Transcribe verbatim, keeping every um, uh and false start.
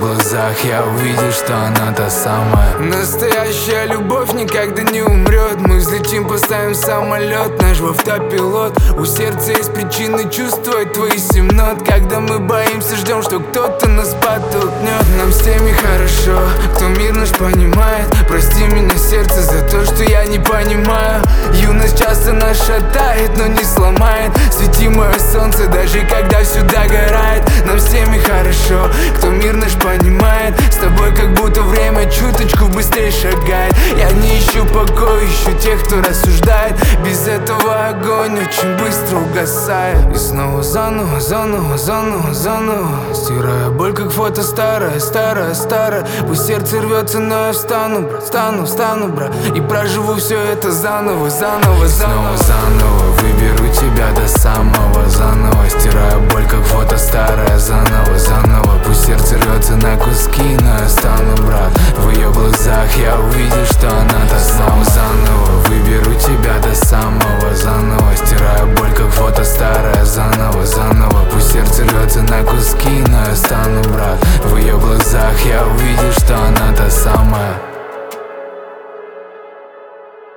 глазах я увидел, что она та самая. Настоящая любовь никогда не умрет. Мы взлетим, поставим самолет, наш в автопилот. У сердца есть причины чувствовать твои семь нот. Когда мы боимся, ждем, что кто-то нас подтолкнет. Нам с теми хорошо, кто мир наш понимает. Прости меня, сердце, за то, что я не понимаю. Юность часто нас шатает, но не сломает. Свети мое солнце, даже когда все догорает. Нам с теми хорошо, кто мир наш понимает. С тобой как будто время чуточку быстрее шагает. Я не ищу покоя, ищу тех, кто рассуждает. Без этого огонь очень быстро угасает. И снова заново, заново, заново, заново стирая боль, как фото старое, старое, старое. Пусть сердце рвется, но я встану, брат, встану, встану, брат. И проживу все это заново, заново, заново. Снова заново выберу тебя до самого. Заново стирая боль, как фото старое. Заново, заново, пусть сердце рвется на куски, но я стану, брат. В ее глазах я увидел, что она та самая. Заново выберу тебя